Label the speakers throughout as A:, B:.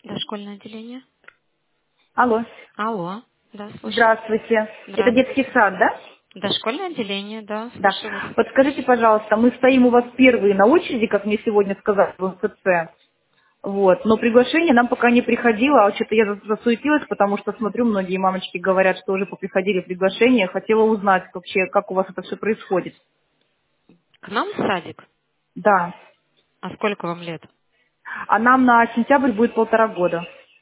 A: Дошкольное отделение.
B: Алло.
A: Алло. Да, слушаю.
B: Здравствуйте. Это детский
A: Здравствуйте.
B: сад, да?
A: Дошкольное отделение, да,
B: Да.
A: слушаю вас.
B: Подскажите, пожалуйста, мы стоим у вас первые на очереди, как мне сегодня сказали в МФЦ. Вот. Но приглашение нам пока не приходило, а что-то я засуетилась, потому что смотрю, многие мамочки говорят, что уже поприходили приглашения. Хотела узнать вообще, как у вас это все происходит.
A: К нам в садик?
B: Да.
A: А сколько вам лет?
B: А нам на сентябрь будет 1,5 года.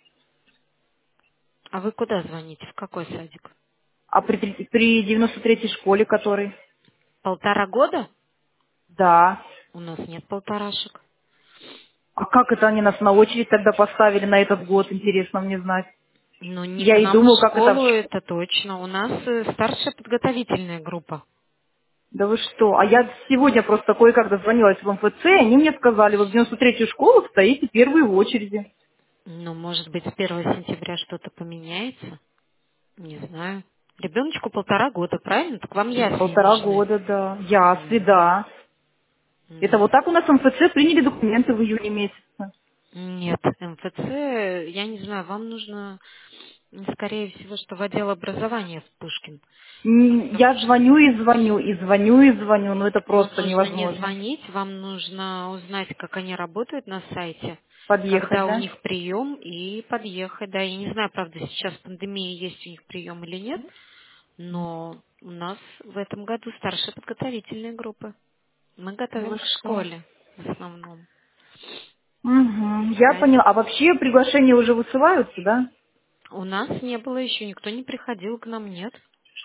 A: А вы куда звоните? В какой садик?
B: А при 93-й школе, который?
A: 1,5 года?
B: Да.
A: У нас нет полторашек.
B: А как это они нас на очередь тогда поставили на этот год, интересно мне знать.
A: Ну, не
B: Я
A: к
B: и
A: нам в
B: думаю, как это в
A: школу, это точно. У нас старшая подготовительная группа.
B: Да вы что? А я сегодня просто кое-как дозвонилась в МФЦ, и они мне сказали, вы в 93-ю школу стоите первые в очереди.
A: Ну, может быть, с 1 сентября что-то поменяется? Не знаю. Ребеночку 1,5 года, правильно? Так вам ясли
B: Полтора
A: нужны.
B: года, да. Ясли,
A: Ну,
B: да. Это
A: ну,
B: вот так у нас в МФЦ приняли документы в июне месяце.
A: нет, МФЦ, я не знаю, вам нужно, скорее всего, что в отдел образования в Пушкин. Потому
B: Я
A: что,
B: звоню и звоню, и звоню и звоню, но это
A: ну,
B: просто
A: нужно не
B: невозможно.
A: звонить, вам нужно узнать, как они работают на сайте,
B: Подъехать,
A: когда у
B: да?
A: них прием, и подъехать. Да, я не знаю, правда, сейчас пандемия, есть у них прием или нет, но у нас в этом году старшие подготовительные группы. Мы
B: Ну
A: готовим
B: вы
A: к
B: что?
A: школе в основном.
B: Угу, я
A: Садик.
B: поняла. А вообще приглашения уже высылаются, да?
A: У нас не было еще, никто не приходил к нам, нет.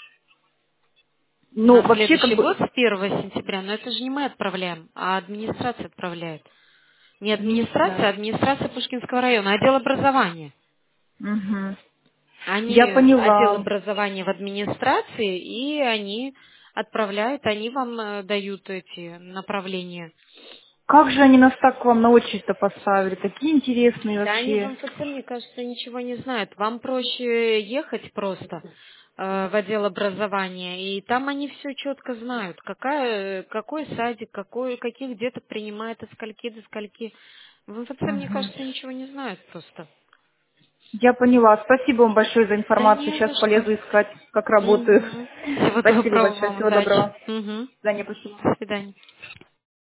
B: Ну,
A: На
B: вообще, как
A: следующий год
B: бы,
A: с 1 сентября, но это же не мы отправляем, а администрация отправляет. Не администрация, а
B: администрация.
A: администрация Пушкинского района, а отдел образования.
B: Угу.
A: Они
B: Я
A: отдел
B: поняла.
A: образования в администрации, и они отправляют, они вам дают эти направления.
B: Как же они нас так к вам на очередь-то поставили? Такие интересные
A: Да, они в
B: вообще.
A: МФЦ, мне кажется, ничего не знают. Вам проще ехать просто в отдел образования, и там они все четко знают, какой садик, каких деток принимает, от скольки до скольки. В МФЦ, мне
B: Мгм.
A: кажется, ничего не знают просто.
B: Я поняла. Спасибо вам большое за
A: Да
B: информацию.
A: не
B: Сейчас
A: за что.
B: полезу искать, как работают.
A: Всего
B: Спасибо
A: доброго
B: большое.
A: вам,
B: Всего
A: удачи.
B: доброго.
A: Мгм.
B: До свидания. Спасибо.
A: До свидания.